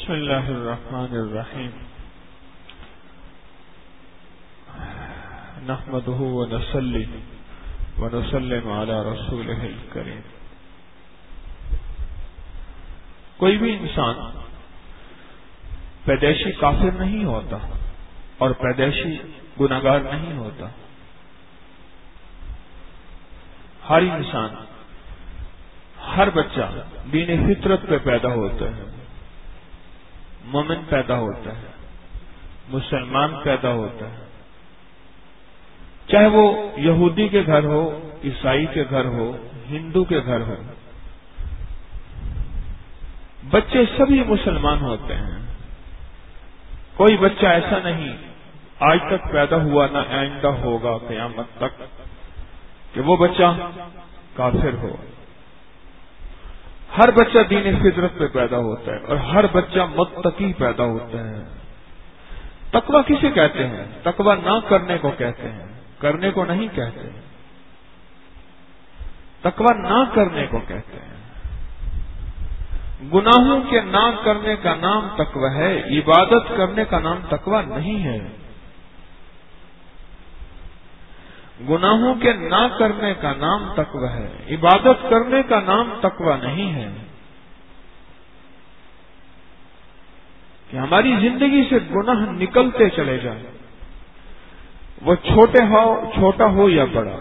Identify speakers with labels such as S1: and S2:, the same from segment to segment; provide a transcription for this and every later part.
S1: بسم اللہ الرحمن الرحیم نحمده ونصلی ونسلم علی رسولہ الکریم۔ کوئی بھی انسان پیدائشی کافر نہیں ہوتا اور پیدائشی گناہگار نہیں ہوتا۔ ہر انسان، ہر بچہ دین فطرت پہ پیدا ہوتا ہے، مومن پیدا ہوتا ہے، مسلمان پیدا ہوتا ہے، چاہے وہ یہودی کے گھر ہو، عیسائی کے گھر ہو، ہندو کے گھر ہو، بچے سبھی مسلمان ہوتے ہیں۔ کوئی بچہ ایسا نہیں آج تک پیدا ہوا نہ آئندہ ہوگا قیامت تک کہ وہ بچہ کافر ہو۔ ہر بچہ دین فطرت پہ پیدا ہوتا ہے اور ہر بچہ متقی پیدا ہوتا ہے۔ تقویٰ کسے کہتے ہیں؟ تقویٰ نہ کرنے کو کہتے ہیں، کرنے کو نہیں کہتے۔ تقویٰ نہ کرنے کو کہتے ہیں۔ گناہوں کے نہ کرنے کا نام تقویٰ ہے، عبادت کرنے کا نام تقویٰ نہیں ہے۔ گناہوں کے نہ کرنے کا نام تقویٰ ہے، عبادت کرنے کا نام تقویٰ نہیں ہے۔ کہ ہماری زندگی سے گناہ نکلتے چلے جائیں، وہ چھوٹا ہو یا بڑا۔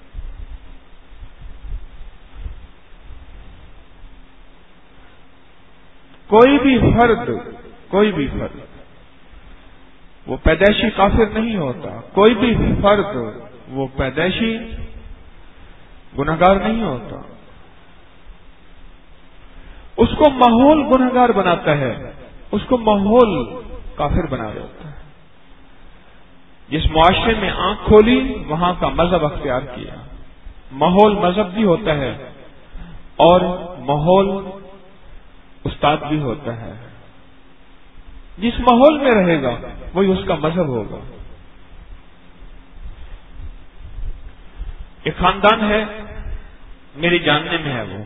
S1: کوئی بھی فرد وہ پیدائشی کافر نہیں ہوتا، کوئی بھی فرد وہ پیدائشی گنہگار نہیں ہوتا۔ اس کو ماحول گنہگار بناتا ہے، اس کو ماحول کافر بنا دیتا ہے۔ جس معاشرے میں آنکھ کھولی وہاں کا مذہب اختیار کیا۔ ماحول مذہب بھی ہوتا ہے اور ماحول استاد بھی ہوتا ہے۔ جس ماحول میں رہے گا وہی اس کا مذہب ہوگا۔ ایک خاندان ہے، میری جاننے میں ہے، وہ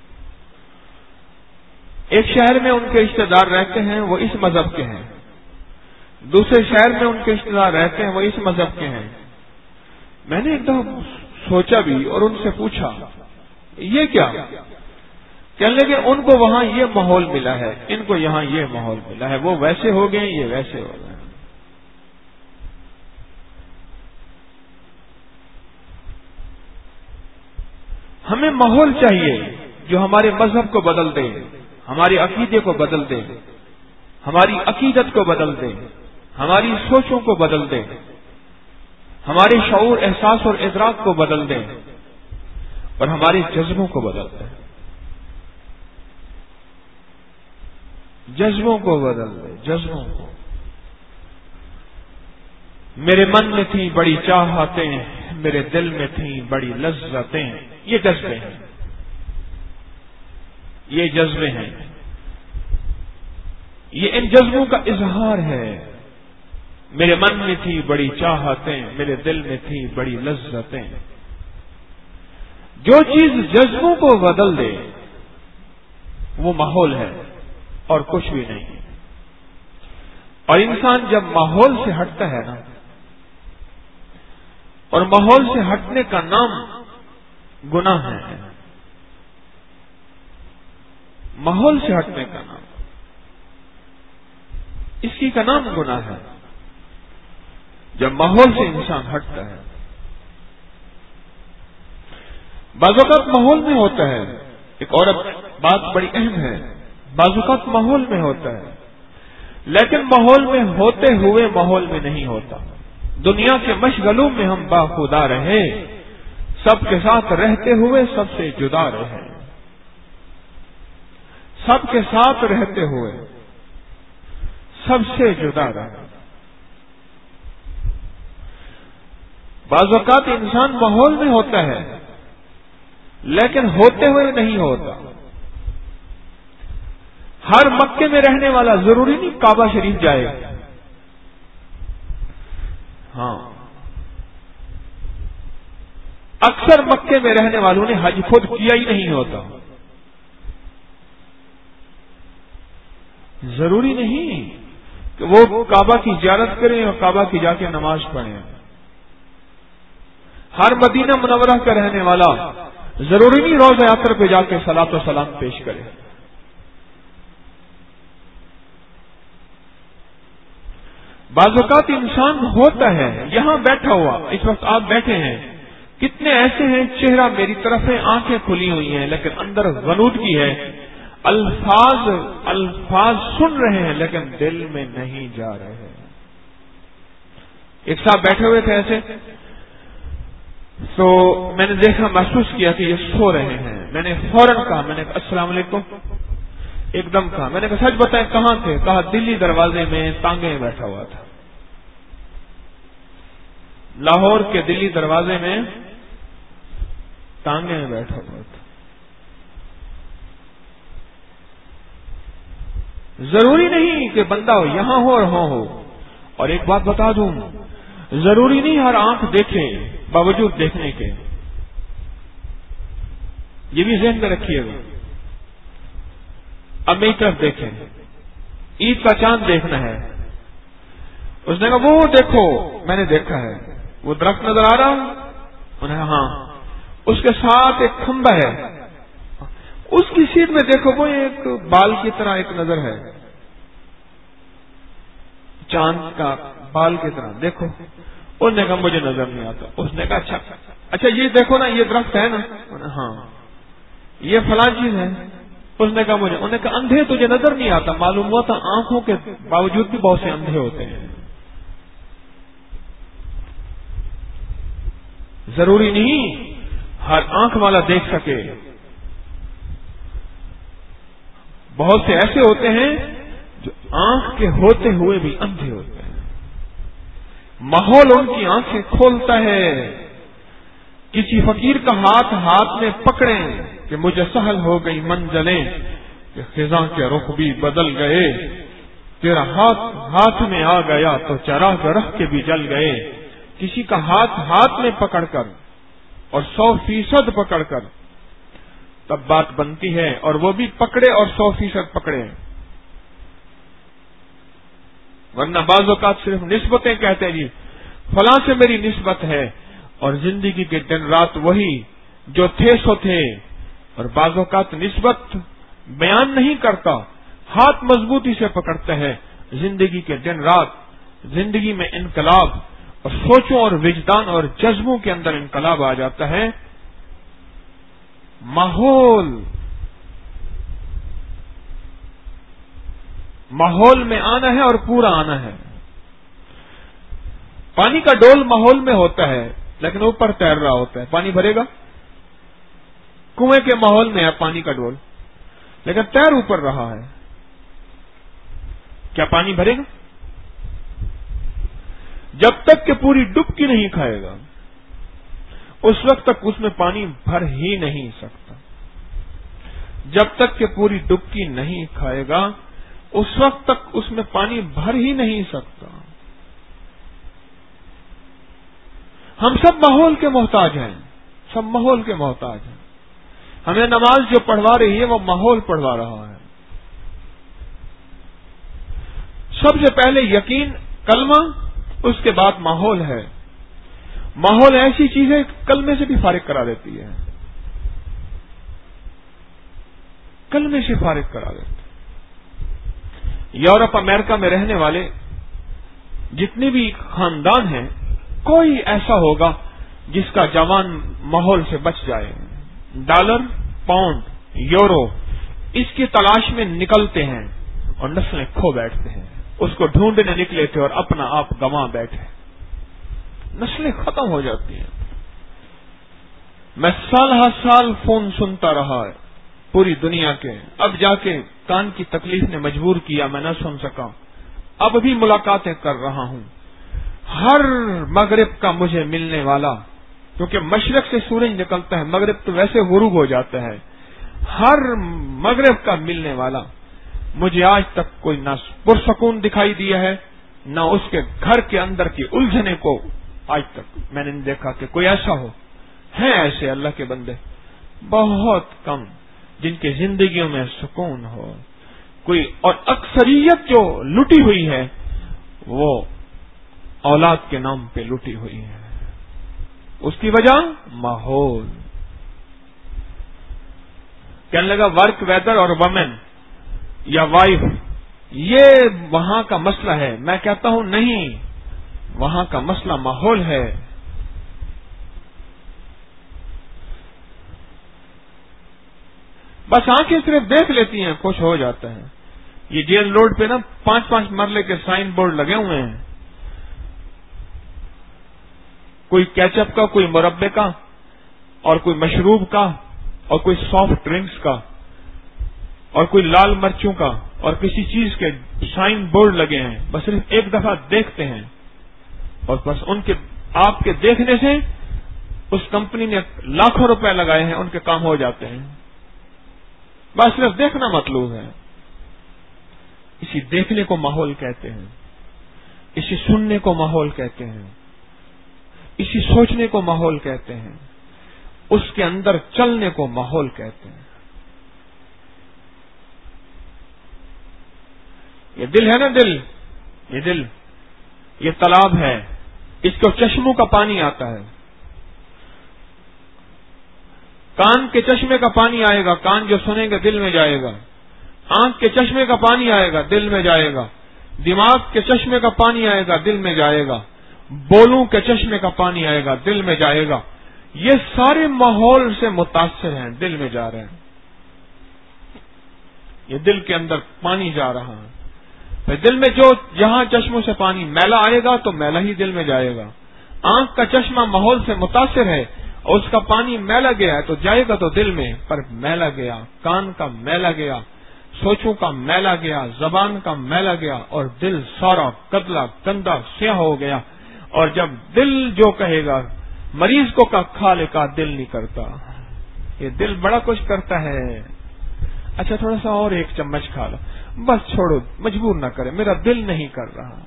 S1: ایک شہر میں ان کے رشتہ دار رہتے ہیں، وہ اس مذہب کے ہیں۔ دوسرے شہر میں ان کے رشتہ دار رہتے ہیں، وہ اس مذہب کے ہیں۔ میں نے ایک دم سوچا بھی اور ان سے پوچھا یہ کیا؟ کہنے لگے ان کو وہاں یہ ماحول ملا ہے، ان کو یہاں یہ ماحول ملا ہے، وہ ویسے ہو گئے، یہ ویسے ہو گئے۔ ہمیں ماحول چاہیے جو ہمارے مذہب کو بدل دے، ہمارے عقیدے کو بدل دے، ہماری عقیدت کو بدل دے، ہماری سوچوں کو بدل دے، ہمارے شعور، احساس اور ادراک کو بدل دے اور ہمارے جذبوں کو بدل دے، جذبوں کو بدل دے، جذبوں کو۔ میرے من میں تھی بڑی چاہتیں، میرے دل میں تھیں بڑی لذتیں۔ یہ جذبے ہیں، یہ جذبے ہیں، یہ ان جذبوں کا اظہار ہے۔ میرے من میں تھی بڑی چاہتیں، میرے دل میں تھی بڑی لذتیں۔ جو چیز جذبوں کو بدل دے وہ ماحول ہے اور کچھ بھی نہیں۔ اور انسان جب ماحول سے ہٹتا ہے نا، اور ماحول سے ہٹنے کا نام گناہ ہے، ماحول سے ہٹنے کا نام، اسی کا نام گناہ ہے۔ جب ماحول سے انسان ہٹتا ہے، بعض اوقات ماحول میں ہوتا ہے، ایک اور بات بڑی اہم ہے، بعض اوقات ماحول میں ہوتا ہے لیکن ماحول میں ہوتے ہوئے ماحول میں نہیں ہوتا۔ دنیا کے مشغلوں میں ہم باخدا رہے، سب کے ساتھ رہتے ہوئے سب سے جدا رہے، سب کے ساتھ رہتے ہوئے سب سے جدا رہے۔ بعض اوقات انسان ماحول میں ہوتا ہے لیکن ہوتے ہوئے نہیں ہوتا۔ ہر مکے میں رہنے والا ضروری نہیں کعبہ شریف جائے، ہاں اکثر مکے میں رہنے والوں نے حج خود کیا ہی نہیں ہوتا، ضروری نہیں کہ وہ کعبہ کی زیارت کریں اور کعبہ کی جا کے نماز پڑھیں. ہر مدینہ منورہ کا رہنے والا ضروری نہیں روضہ اطہر پہ جا کے صلاۃ و سلام پیش کرے. بعض اوقات انسان ہوتا ہے یہاں بیٹھا ہوا، اس وقت آپ بیٹھے ہیں، کتنے ایسے ہیں چہرہ میری طرف ہے، آنکھیں کھلی ہوئی ہیں لیکن اندر غنودگی ہے، الفاظ سن رہے ہیں لیکن دل میں نہیں جا رہے ہیں. ایک صاحب بیٹھے ہوئے تھے ایسے، تو میں نے دیکھا، محسوس کیا کہ یہ سو رہے ہیں. میں نے فوراً کہا، میں نے کہا السلام علیکم، ایک دم کہا. میں نے کہا سچ بتائیں کہاں تھے؟ کہا دلی دروازے میں تانگے میں بیٹھا ہوا تھا. لاہور کے دلی دروازے میں تانگے میں بیٹھا ہوا تھا. ضروری نہیں کہ بندہ یہاں ہو اور وہاں ہو. اور ایک بات بتا دوں، ضروری نہیں ہر آنکھ دیکھے باوجود دیکھنے کے. یہ بھی ذہن میں رکھیے گا. اب میری طرف دیکھیں، عید کا چاند دیکھنا ہے. اس نے کہا وہ دیکھو. میں نے دیکھا ہے، وہ درخت نظر آ رہا. انہوں نے کہا ہاں. اس کے ساتھ ایک کھمبا ہے، اس کی سیٹ میں دیکھو وہ ایک بال کی طرح ایک نظر ہے، چاند کا بال کی طرح دیکھو. اس نے کہا مجھے نظر نہیں آتا. اس نے کہا اچھا یہ دیکھو نا، یہ درخت ہے نا. ہاں یہ فلاں چیز ہے. اس نے کہا مجھے. انہوں نے کہا اندھے تجھے نظر نہیں آتا؟ معلوم ہوا تھا آنکھوں کے باوجود بھی بہت سے اندھے ہوتے ہیں. ضروری نہیں ہر آنکھ والا دیکھ سکے. بہت سے ایسے ہوتے ہیں جو آنکھ کے ہوتے ہوئے بھی اندھے ہوتے ہیں. ماحول ان کی آنکھیں کھولتا ہے. کسی فقیر کا ہاتھ میں پکڑیں کہ مجھے سہل ہو گئی منزلیں، کہ خزاں کے رخ بھی بدل گئے، تیرا ہاتھ میں آ گیا تو چراغ رکھ کے بھی جل گئے. کسی کا ہاتھ میں پکڑ کر اور 100% پکڑ کر تب بات بنتی ہے، اور وہ بھی پکڑے اور 100% پکڑے. ورنہ بعض اوقات صرف نسبتیں کہتے ہیں جی فلاں سے میری نسبت ہے، اور زندگی کے دن رات وہی جو تھے سو تھے. اور بعض اوقات نسبت بیان نہیں کرتا، ہاتھ مضبوطی سے پکڑتا ہے. زندگی کے دن رات، زندگی میں انقلاب اور سوچوں اور وجدان اور جذبوں کے اندر انقلاب آ جاتا ہے. ماحول میں آنا ہے اور پورا آنا ہے. پانی کا ڈول ماحول میں ہوتا ہے لیکن اوپر تیر رہا ہوتا ہے. پانی بھرے گا؟ کنویں کے ماحول میں ہے پانی کا ڈول لیکن تیر اوپر رہا ہے. کیا پانی بھرے گا؟ جب تک کہ پوری ڈبکی نہیں کھائے گا اس وقت تک اس میں پانی بھر ہی نہیں سکتا. جب تک کہ پوری ڈبکی نہیں کھائے گا اس وقت تک اس میں پانی بھر ہی نہیں سکتا. ہم سب ماحول کے محتاج ہیں، سب ماحول کے محتاج ہیں. ہمیں نماز جو پڑھوا رہی ہے وہ ماحول پڑھوا رہا ہے. سب سے پہلے یقین، کلمہ، اس کے بعد ماحول ہے. ماحول ایسی چیز ہے کلمے سے بھی فارغ کرا دیتی ہے. کلمے سے فارغ کرا دیتی ہے. یورپ امریکہ میں رہنے والے جتنے بھی خاندان ہیں، کوئی ایسا ہوگا جس کا جوان ماحول سے بچ جائے. ڈالر، پاؤنڈ، یورو، اس کی تلاش میں نکلتے ہیں اور نسلیں کھو بیٹھتے ہیں. اس کو ڈھونڈنے نکلے تھے اور اپنا آپ گنوا بیٹھے. نسلیں ختم ہو جاتی ہیں. میں سال ہر سال فون سنتا رہا ہے پوری دنیا کے. اب جا کے کان کی تکلیف نے مجبور کیا، میں نہ سن سکا. اب بھی ملاقاتیں کر رہا ہوں. ہر مغرب کا مجھے ملنے والا، کیونکہ مشرق سے سورج نکلتا ہے، مغرب تو ویسے غروب ہو جاتا ہے. ہر مغرب کا ملنے والا مجھے آج تک کوئی نہ پرسکون دکھائی دیا ہے، نہ اس کے گھر کے اندر کی الجھنے کو آج تک میں نے نہیں دیکھا کہ کوئی ایسا ہو. ہیں ایسے اللہ کے بندے بہت کم جن کی زندگیوں میں سکون ہو. کوئی اور اکثریت جو لٹی ہوئی ہے وہ اولاد کے نام پہ لٹی ہوئی ہے. اس کی وجہ ماحول. کہنے لگا ورک ویدر اور ومن یا وائف یہ وہاں کا مسئلہ ہے. میں کہتا ہوں نہیں، وہاں کا مسئلہ ماحول ہے. بس آنکھیں صرف دیکھ لیتی ہیں، خوش ہو جاتا ہے. یہ جیل روڈ پہ نا 5-5 مرلے کے سائن بورڈ لگے ہوئے ہیں، کوئی کیچپ کا، کوئی مربے کا، اور کوئی مشروب کا، اور کوئی سافٹ ڈرنکس کا، اور کوئی لال مرچوں کا، اور کسی چیز کے سائن بورڈ لگے ہیں. بس صرف ایک دفعہ دیکھتے ہیں اور بس ان کے آپ کے دیکھنے سے اس کمپنی نے لاکھوں روپے لگائے ہیں، ان کے کام ہو جاتے ہیں. بس صرف دیکھنا مطلوب ہے. اسی دیکھنے کو ماحول کہتے ہیں، اسی سننے کو ماحول کہتے ہیں، اسی سوچنے کو ماحول کہتے ہیں، اس کے اندر چلنے کو ماحول کہتے ہیں. یہ دل ہے نا، دل یہ تالاب ہے، اس کو چشموں کا پانی آتا ہے. کان کے چشمے کا پانی آئے گا، کان جو سنیں گے دل میں جائے گا. آنکھ کے چشمے کا پانی آئے گا، دل میں جائے گا. دماغ کے چشمے کا پانی آئے گا، دل میں جائے گا. بولوں کے چشمے کا پانی آئے گا، دل میں جائے گا. یہ سارے ماحول سے متاثر ہیں، دل میں جا رہے ہیں. یہ دل کے اندر پانی جا رہا ہے. پھر دل میں جو جہاں چشموں سے پانی میلا آئے گا تو میلا ہی دل میں جائے گا. آنکھ کا چشمہ ماحول سے متاثر ہے اور اس کا پانی میلا گیا ہے تو جائے گا تو دل میں، پر میلا گیا. کان کا میلا گیا، سوچوں کا میلا گیا، زبان کا میلا گیا، اور دل سارا کدلا گندا سیاہ ہو گیا. اور جب دل جو کہے گا، مریض کو کھا لے کا دل نہیں کرتا. یہ دل بڑا کچھ کرتا ہے. اچھا تھوڑا سا اور ایک چمچ کھا لو، بس چھوڑو، مجبور نہ کرے، میرا دل نہیں کر رہا.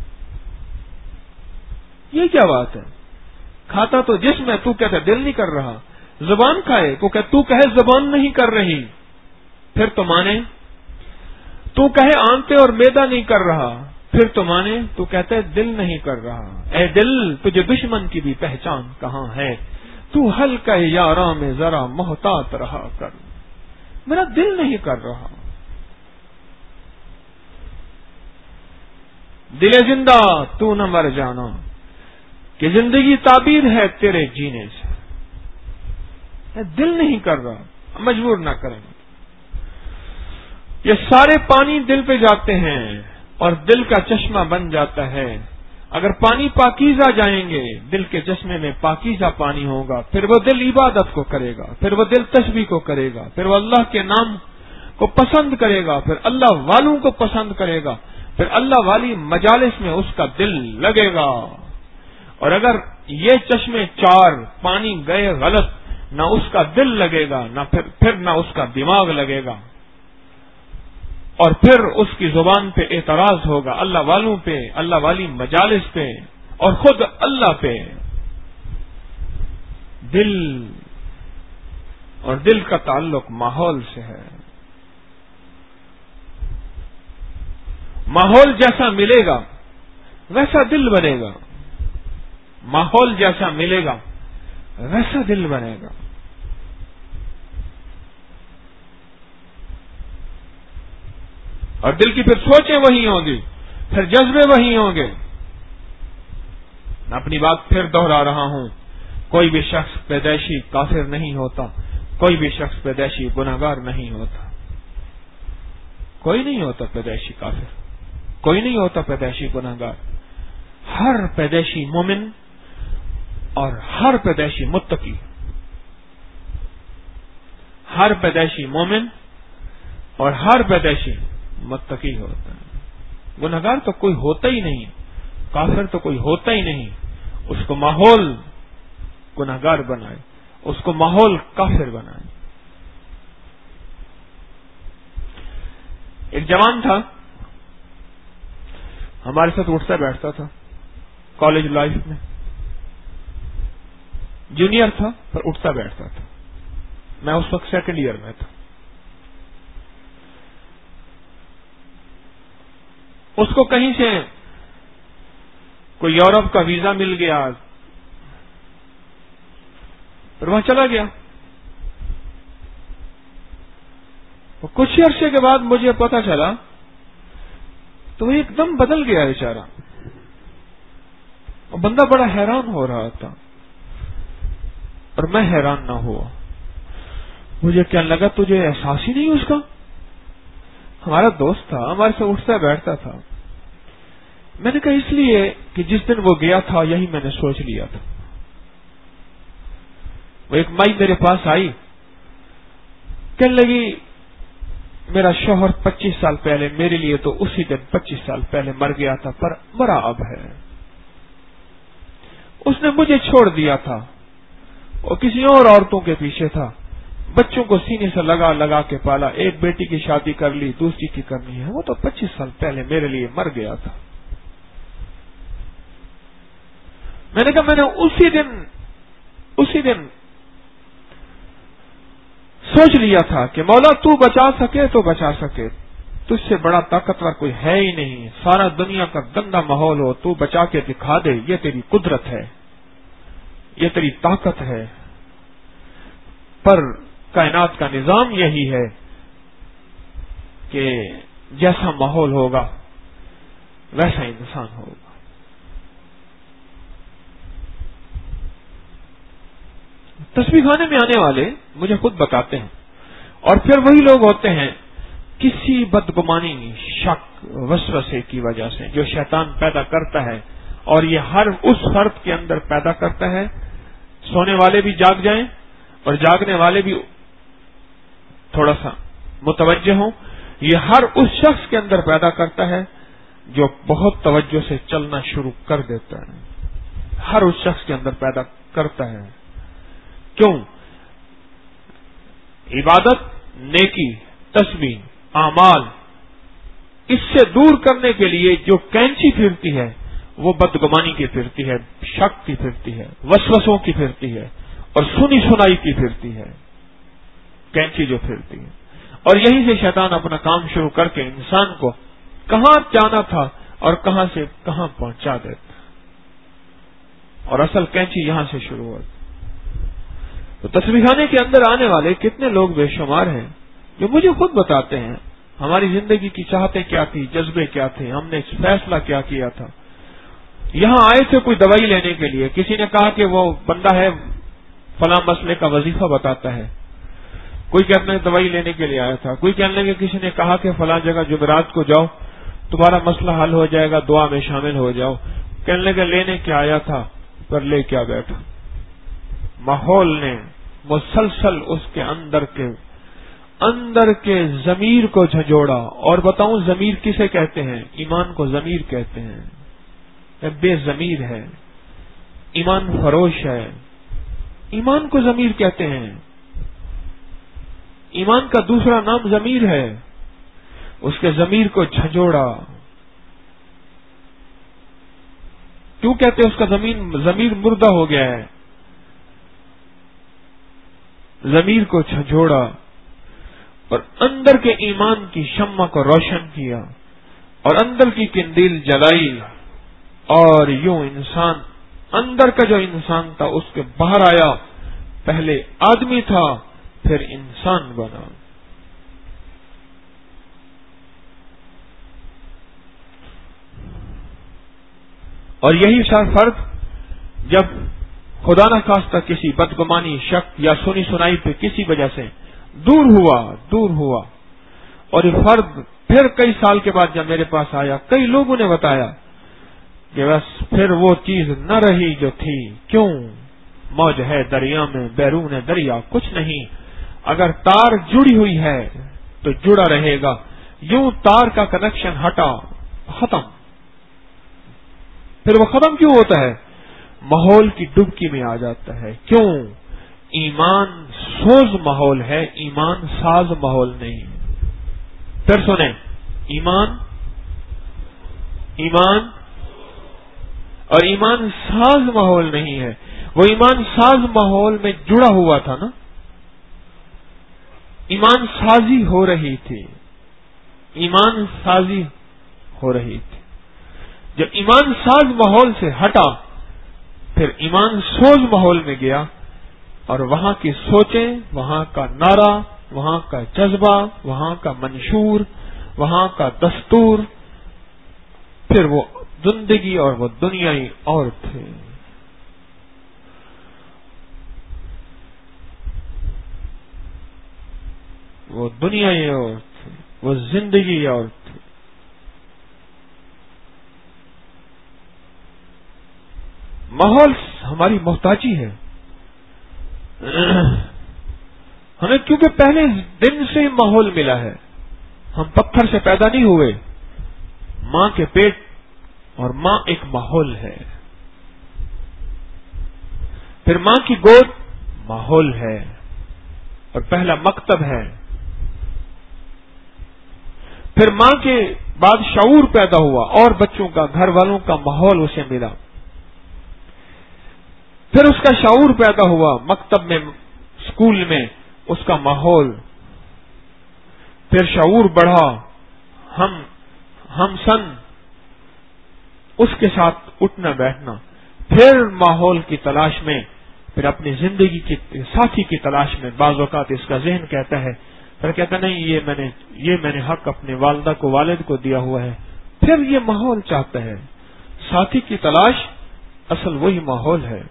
S1: یہ کیا بات ہے؟ کھاتا تو جسم ہے، تو کہتا دل نہیں کر رہا. زبان کھائے تو کہے زبان نہیں کر رہی، پھر تو مانے. تو کہے آنتے اور میدا نہیں کر رہا، پھر تو مانے. تو کہتا ہے دل نہیں کر رہا. اے دل تجھے دشمن کی بھی پہچان کہاں ہے؟ تو ہلکا یاراں میں ذرا محتاط رہا کر، میرا دل نہیں کر رہا. دل زندہ تو نہ مر جانا، کہ زندگی تعبیر ہے تیرے جینے سے. دل نہیں کر رہا، مجبور نہ کریں. یہ سارے پانی دل پہ جاتے ہیں اور دل کا چشمہ بن جاتا ہے. اگر پانی پاکیزہ جائیں گے، دل کے چشمے میں پاکیزہ پانی ہوگا، پھر وہ دل عبادت کو کرے گا، پھر وہ دل تسبیح کو کرے گا، پھر وہ اللہ کے نام کو پسند کرے گا، پھر اللہ والوں کو پسند کرے گا، پھر اللہ والی مجالس میں اس کا دل لگے گا. اور اگر یہ چشمے 4 پانی گئے غلط، نہ اس کا دل لگے گا، نہ پھر نہ اس کا دماغ لگے گا، اور پھر اس کی زبان پہ اعتراض ہوگا، اللہ والوں پہ، اللہ والی مجالس پہ، اور خود اللہ پہ. دل اور دل کا تعلق ماحول سے ہے. ماحول جیسا ملے گا ویسا دل بنے گا. ماحول جیسا ملے گا ویسا دل بنے گا. اور دل کی پھر سوچیں وہی ہوں گی، پھر جذبے وہی ہوں گے. میں اپنی بات پھر دوہرا رہا ہوں، کوئی بھی شخص پیدائشی کافر نہیں ہوتا، کوئی بھی شخص پیدائشی گناہگار نہیں ہوتا. کوئی نہیں ہوتا پیدائشی کافر، کوئی نہیں ہوتا پیدائشی گناہگار. ہر پیدائشی مومن اور ہر پیدائشی متقی، ہر پیدائشی مومن اور ہر پیدائشی متقی ہوتا ہے. گناہگار تو کوئی ہوتا ہی نہیں، کافر تو کوئی ہوتا ہی نہیں. اس کو ماحول گناہگار بنائے، اس کو ماحول کافر بنائے. ایک جوان تھا، ہمارے ساتھ اٹھتا بیٹھتا تھا کالج لائف میں. جونیئر تھا پر اٹھتا بیٹھتا تھا. میں اس وقت 2nd ایئر میں تھا. اس کو کہیں سے کوئی یورپ کا ویزا مل گیا اور وہاں چلا گیا. کچھ عرصے کے بعد مجھے پتا چلا تو وہ ایک دم بدل گیا بیچارہ. اور بندہ بڑا حیران ہو رہا تھا اور میں حیران نہ ہوا. مجھے کہنے لگا تجھے احساس ہی نہیں اس کا؟ ہمارا دوست تھا, ہمارے سے اٹھتا بیٹھتا تھا. میں نے کہا اس لیے کہ جس دن وہ گیا تھا یہی میں نے سوچ لیا تھا. وہ ایک مائی میرے پاس آئی, کہنے لگی میرا شوہر 25 سال پہلے میرے لیے تو اسی دن 25 سال پہلے مر گیا تھا, پر مرا اب ہے. اس نے مجھے چھوڑ دیا تھا اور کسی اور عورتوں کے پیچھے تھا. بچوں کو سینے سے لگا لگا کے پالا. ایک بیٹی کی شادی کر لی, دوسری کی کرنی ہے. وہ تو 25 سال پہلے میرے لیے مر گیا تھا. میں نے کہا میں نے اسی دن سوچ لیا تھا کہ مولا تو بچا سکے تو بچا سکے, تجھ سے بڑا طاقتور کوئی ہے ہی نہیں. سارا دنیا کا گندا ماحول ہو, تو بچا کے دکھا دے. یہ تیری قدرت ہے, یہ تیری طاقت ہے. پر کائنات کا نظام یہی ہے کہ جیسا ماحول ہوگا ویسا انسان ہوگا. تسبیح خانے میں آنے والے مجھے خود بتاتے ہیں, اور پھر وہی لوگ ہوتے ہیں کسی بدگمانی, شک, وسوسے کی وجہ سے جو شیطان پیدا کرتا ہے, اور یہ ہر اس فرد کے اندر پیدا کرتا ہے. سونے والے بھی جاگ جائیں اور جاگنے والے بھی تھوڑا سا متوجہ ہوں. یہ ہر اس شخص کے اندر پیدا کرتا ہے جو بہت توجہ سے چلنا شروع کر دیتا ہے. ہر اس شخص کے اندر پیدا کرتا ہے. کیوں؟ عبادت, نیکی, تسبیح, اعمال, اس سے دور کرنے کے لیے جو کینچی پھرتی ہے وہ بدگمانی کی پھرتی ہے, شک کی پھرتی ہے, وسوسوں کی پھرتی ہے, اور سنی سنائی کی پھرتی ہے. کینچی جو پھرتی ہے, اور یہیں سے شیطان اپنا کام شروع کر کے انسان کو کہاں جانا تھا اور کہاں سے کہاں پہنچا دیتا. اور اصل کینچی یہاں سے شروع ہوتی. تو تسبیح خانے کے اندر آنے والے کتنے لوگ بے شمار ہیں جو مجھے خود بتاتے ہیں ہماری زندگی کی چاہتیں کیا تھی, جذبے کیا تھے, ہم نے فیصلہ کیا کیا تھا. یہاں آئے تھے کوئی دوائی لینے کے لیے, کسی نے کہا کہ وہ بندہ ہے فلاں مسئلے کا وظیفہ بتاتا ہے. کوئی کہنے دوائی لینے کے لیے آیا تھا. کوئی کہنے لگے کسی نے کہا کہ فلاں جگہ جمعرات کو جاؤ تمہارا مسئلہ حل ہو جائے گا, دعا میں شامل ہو جاؤ. کہنے لگے لینے کیا آیا تھا پر لے کیا بیٹھا. ماحول نے مسلسل اس کے اندر کے ضمیر کو جھنجھوڑا. اور بتاؤں ضمیر کسے کہتے ہیں؟ ایمان کو ضمیر کہتے ہیں. بے ضمیر ہے, ایمان فروش ہے, ایمان کو ضمیر کہتے ہیں. ایمان کا دوسرا نام ضمیر ہے. اس کے ضمیر کو جھنجھوڑا. کیوں کہتے ہیں اس کا ضمیر مردہ ہو گیا ہے؟ ضمیر کو جھنجھوڑا اور اندر کے ایمان کی شمع کو روشن کیا اور اندر کی قندیل جلائی, اور یوں انسان, اندر کا جو انسان تھا اس کے باہر آیا. پہلے آدمی تھا پھر انسان بنا. اور یہی فرد جب خدا نہ خواستہ کسی بدگمانی, شک یا سنی سنائی پہ کسی وجہ سے دور ہوا اور یہ فرد پھر کئی سال کے بعد جب میرے پاس آیا, کئی لوگوں نے بتایا کہ بس پھر وہ چیز نہ رہی جو تھی. کیوں؟ موج ہے دریا میں, بیرون دریا کچھ نہیں. اگر تار جڑی ہوئی ہے تو جڑا رہے گا. یوں تار کا کنیکشن ہٹا, ختم. پھر وہ ختم کیوں ہوتا ہے؟ ماحول کی ڈبکی میں آ جاتا ہے. کیوں؟ ایمان سوز ماحول ہے, ایمان ساز ماحول نہیں. پھر سنیں, ایمان اور ایمان ساز ماحول نہیں ہے. وہ ایمان ساز ماحول میں جڑا ہوا تھا نا, ایمان سازی ہو رہی تھی, ایمان سازی ہو رہی تھی. جب ایمان ساز ماحول سے ہٹا پھر ایمان سوز ماحول میں گیا اور وہاں کی سوچیں، وہاں کا نعرہ، وہاں کا جذبہ، وہاں کا منشور، وہاں کا دستور، پھر وہ زندگی اور وہ دنیا ہی اور تھے. وہ دنیا ہی اور تھی، وہ زندگی اور تھی. ماحول ہماری محتاجی ہے ہمیں، کیونکہ پہلے دن سے ماحول ملا ہے. ہم پتھر سے پیدا نہیں ہوئے. ماں کے پیٹ اور ماں ایک ماحول ہے. پھر ماں کی گود ماحول ہے اور پہلا مکتب ہے. پھر ماں کے بعد شعور پیدا ہوا اور بچوں کا، گھر والوں کا ماحول اسے ملا. پھر اس کا شعور پیدا ہوا مکتب میں، اسکول میں اس کا ماحول. پھر شعور بڑھا، ہم سن اس کے ساتھ اٹھنا بیٹھنا. پھر ماحول کی تلاش میں، پھر اپنی زندگی کے ساتھی کی تلاش میں. بعض اوقات اس کا ذہن کہتا ہے، پھر کہتا نہیں یہ میں نے حق اپنے والدہ کو، والد کو دیا ہوا ہے. پھر یہ ماحول چاہتا ہے. ساتھی کی تلاش اصل وہی ماحول ہے.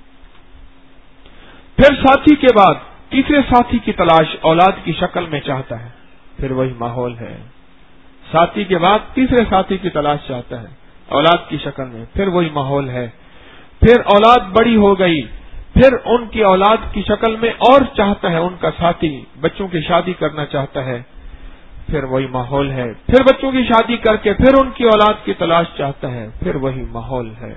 S1: پھر ساتھی کے بعد تیسرے ساتھی کی تلاش اولاد کی شکل میں چاہتا ہے. پھر وہی ماحول ہے. ساتھی کے بعد تیسرے ساتھی کی تلاش چاہتا ہے اولاد کی شکل میں. پھر وہی ماحول ہے. پھر اولاد بڑی ہو گئی، پھر ان کی اولاد کی شکل میں اور چاہتا ہے ان کا ساتھی. بچوں کی شادی کرنا چاہتا ہے. پھر وہی ماحول ہے. پھر بچوں کی شادی کر کے پھر ان کی اولاد کی تلاش چاہتا ہے. پھر وہی ماحول ہے.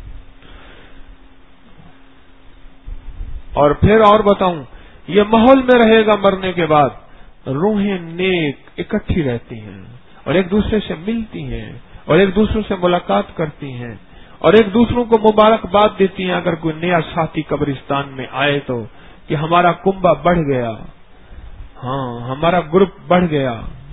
S1: اور پھر اور بتاؤں، یہ ماحول میں رہے گا. مرنے کے بعد روحیں نیک اکٹھی رہتی ہیں اور ایک دوسرے سے ملتی ہیں اور ایک دوسرے سے ملاقات کرتی ہیں اور ایک دوسروں کو مبارکباد دیتی ہیں. اگر کوئی نیا ساتھی قبرستان میں آئے تو کہ ہمارا کنبہ بڑھ گیا، ہاں ہمارا گروپ بڑھ گیا.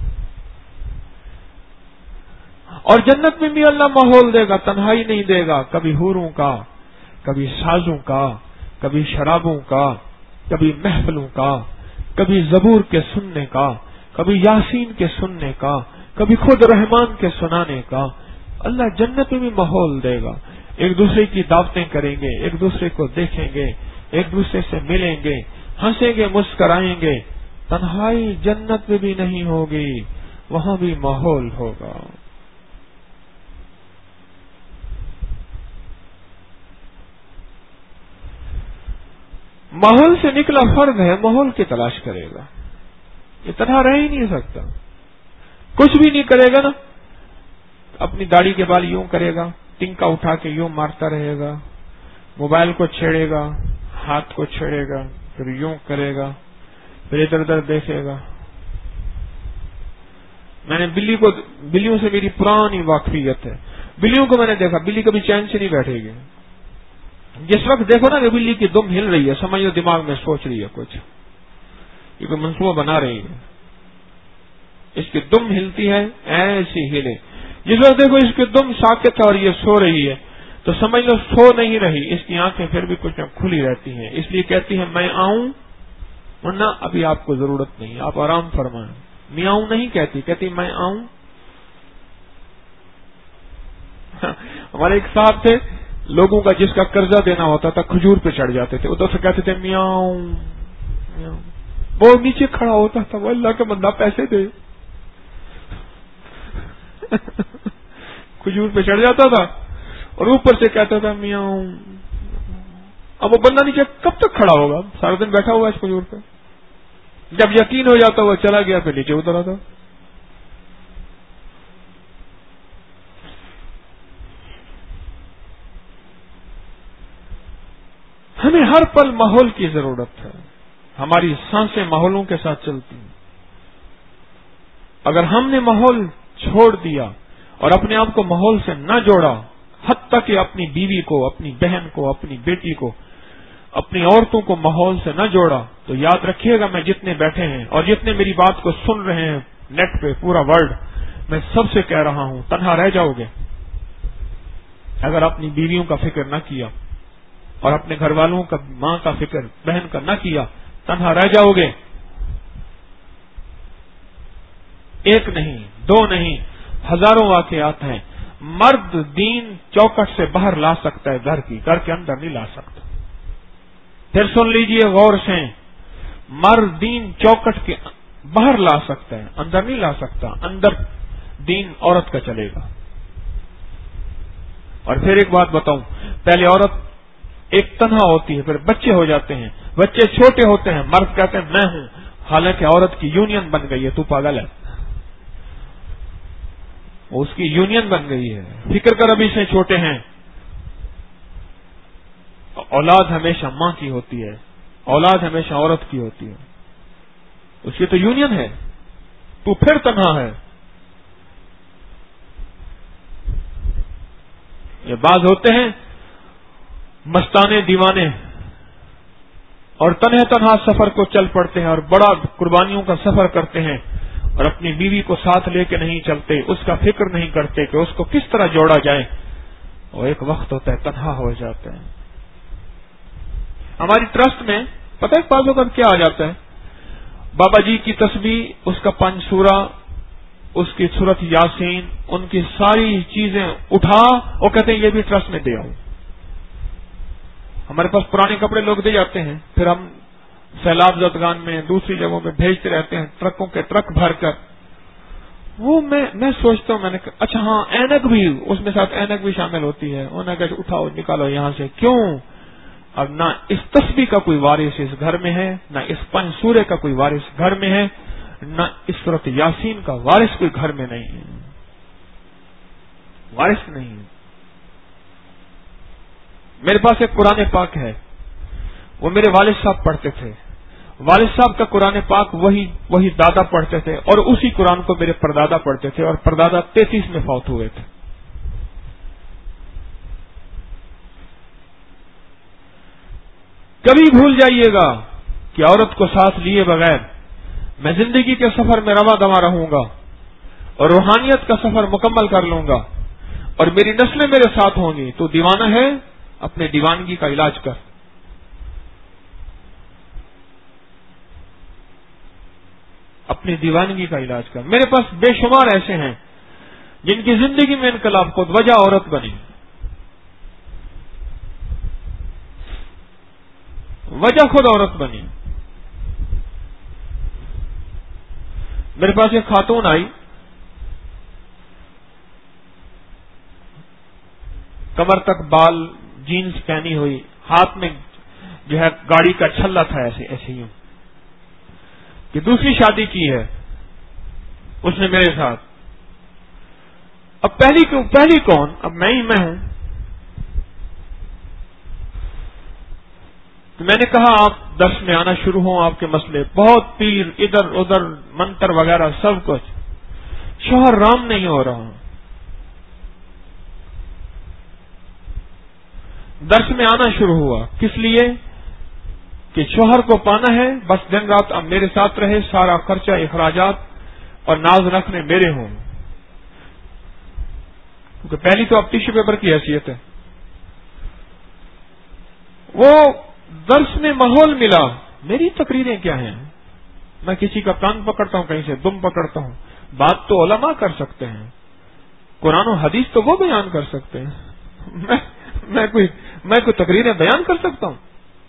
S1: اور جنت میں بھی اللہ ماحول دے گا، تنہائی نہیں دے گا. کبھی حوروں کا، کبھی سازوں کا، کبھی شرابوں کا، کبھی محفلوں کا، کبھی زبور کے سننے کا، کبھی یاسین کے سننے کا، کبھی خود رحمان کے سنانے کا. اللہ جنت میں بھی ماحول دے گا. ایک دوسرے کی دعوتیں کریں گے، ایک دوسرے کو دیکھیں گے، ایک دوسرے سے ملیں گے، ہنسیں گے، مسکرائیں گے. تنہائی جنت میں بھی نہیں ہوگی، وہاں بھی ماحول ہوگا. ماحول سے نکلا فرد ہے، ماحول کی تلاش کرے گا. یہ طرح رہ ہی نہیں سکتا. کچھ بھی نہیں کرے گا نا، اپنی داڑھی کے بال یوں کرے گا، ٹنکا اٹھا کے یوں مارتا رہے گا، موبائل کو چھیڑے گا، ہاتھ کو چھیڑے گا، پھر یوں کرے گا، پھر ادھر ادھر دیکھے گا. میں نے بلیوں سے میری پرانی واقفیت ہے. بلیوں کو میں نے دیکھا، بلی کبھی چین سے نہیں بیٹھے گی. جس وقت دیکھو نا کہ بلی کی دم ہل رہی ہے، سمجھو دماغ میں سوچ رہی ہے کچھ، یہ کوئی منصوبہ بنا رہی ہے. اس کی دم ہلتی ہے ایسی ہلے. جس وقت دیکھو اس کی دم ساکت ہے اور یہ سو رہی ہے تو سمجھ لو سو نہیں رہی. اس کی آنکھیں پھر بھی کچھ کھلی رہتی ہیں. اس لیے کہتی ہے میں آؤں، ورنہ ابھی آپ کو ضرورت نہیں، آپ آرام فرمائیں. میاؤں نہیں کہتی میں آؤں. ہمارے ایک صاحب تھے، لوگوں کا جس کا قرضہ دینا ہوتا تھا کھجور پہ چڑھ جاتے تھے، ادھر سے کہتے تھے میاؤں میاؤں. وہ نیچے کھڑا ہوتا تھا، وہ اللہ کا بندہ پیسے دے. کھجور پہ چڑھ جاتا تھا اور اوپر سے کہتا تھا میاؤں. اب وہ بندہ نیچے کب تک کھڑا ہوگا؟ سارا دن بیٹھا ہوا ہے اس کھجور پہ. جب یقین ہو جاتا وہ چلا گیا، پھر نیچے اتر آتا. ہمیں ہر پل ماحول کی ضرورت ہے. ہماری سانسیں ماحولوں کے ساتھ چلتی ہیں. اگر ہم نے ماحول چھوڑ دیا اور اپنے آپ کو ماحول سے نہ جوڑا، حتیٰ کہ اپنی بیوی کو، اپنی بہن کو، اپنی بیٹی کو، اپنی عورتوں کو ماحول سے نہ جوڑا، تو یاد رکھیے گا میں جتنے بیٹھے ہیں اور جتنے میری بات کو سن رہے ہیں نیٹ پہ پورا ورلڈ، میں سب سے کہہ رہا ہوں تنہا رہ جاؤ گے اگر اپنی بیویوں کا فکر نہ کیا اور اپنے گھر والوں کا، ماں کا فکر، بہن کا نہ کیا، تنہا رہ جاؤ گے. ایک نہیں، دو نہیں، ہزاروں واقعات ہیں. مرد دین چوکٹ سے باہر لا سکتا ہے، گھر کے اندر نہیں لا سکتا. پھر سن لیجئے غور سے، مرد دین چوکٹ کے باہر لا سکتا ہے، اندر نہیں لا سکتا. اندر دین عورت کا چلے گا. اور پھر ایک بات بتاؤں، پہلے عورت ایک تنہا ہوتی ہے، پھر بچے ہو جاتے ہیں، بچے چھوٹے ہوتے ہیں، مرد کہتے ہیں میں ہوں، حالانکہ عورت کی یونین بن گئی ہے. تو پاگل ہے، اس کی یونین بن گئی ہے. فکر کر، ابھی سے چھوٹے ہیں. اولاد ہمیشہ ماں کی ہوتی ہے، اولاد ہمیشہ عورت کی ہوتی ہے. اس کی تو یونین ہے، تو پھر تنہا ہے. یہ بعض ہوتے ہیں مستانے دیوانے اور تنہا سفر کو چل پڑتے ہیں اور بڑا قربانیوں کا سفر کرتے ہیں اور اپنی بیوی کو ساتھ لے کے نہیں چلتے، اس کا فکر نہیں کرتے کہ اس کو کس طرح جوڑا جائے، اور ایک وقت ہوتا ہے تنہا ہو جاتے ہیں. ہماری ٹرسٹ میں پتہ ہے بعض اوقات کیا آ جاتا ہے، بابا جی کی تسبیح، اس کا پنج سورہ، اس کی سورت یاسین، ان کی ساری چیزیں اٹھا اور کہتے ہیں یہ بھی ٹرسٹ میں دے آؤ. ہمارے پاس پرانے کپڑے لوگ دے جاتے ہیں، پھر ہم سیلاب زدگان میں دوسری جگہوں میں بھیجتے رہتے ہیں، ٹرکوں کے ٹرک بھر کر. وہ میں سوچتا ہوں، میں نے اچھا ہاں اینک بھی، اس میں ساتھ اینک بھی شامل ہوتی ہے. انہوں نے کہا اٹھاؤ نکالو یہاں سے. کیوں؟ اب نہ اس تسبیح کا کوئی وارث اس گھر میں ہے، نہ اس پنج سورے کا کوئی وارث گھر میں ہے، نہ اس سورت یاسین کا وارث کوئی گھر میں نہیں ہے، وارث نہیں ہے. میرے پاس ایک قرآن پاک ہے، وہ میرے والد صاحب پڑھتے تھے. والد صاحب کا قرآن پاک وہی دادا پڑھتے تھے، اور اسی قرآن کو میرے پردادا پڑھتے تھے، اور پردادا 33 میں فوت ہوئے تھے. کبھی بھول جائیے گا کہ عورت کو ساتھ لیے بغیر میں زندگی کے سفر میں رواں دواں رہوں گا اور روحانیت کا سفر مکمل کر لوں گا اور میری نسلیں میرے ساتھ ہوں گی. تو دیوانہ ہے، اپنے دیوانگی کا علاج کر. اپنی دیوانگی کا علاج کر. میرے پاس بے شمار ایسے ہیں جن کی زندگی میں انقلاب خود وجہ عورت بنی، وجہ خود عورت بنی. میرے پاس ایک خاتون آئی، کمر تک بال، جینز پہنی ہوئی، ہاتھ میں جو ہے گاڑی کا چھلا تھا، ایسے یوں کہ دوسری شادی کی ہے اس نے میرے ساتھ. اب پہلی کون؟ اب میں ہوں. تو میں نے کہا آپ درس میں آنا شروع ہوں، آپ کے مسئلے بہت، پیر ادھر ادھر، منتر وغیرہ سب کچھ. شوہر رام نہیں ہو رہا. درس میں آنا شروع ہوا، کس لیے؟ کہ شوہر کو پانا ہے، بس دن رات اب میرے ساتھ رہے، سارا خرچہ اخراجات اور ناز رکھنے میرے ہوں. کیونکہ پہلی تو اب ٹیشو پیپر کی حیثیت ہے. وہ درس میں ماحول ملا. میری تقریریں کیا ہیں؟ میں کسی کا کان پکڑتا ہوں، کہیں سے دم پکڑتا ہوں. بات تو علماء کر سکتے ہیں، قرآن و حدیث تو وہ بیان کر سکتے ہیں. میں کوئی تقریریں بیان کر سکتا ہوں؟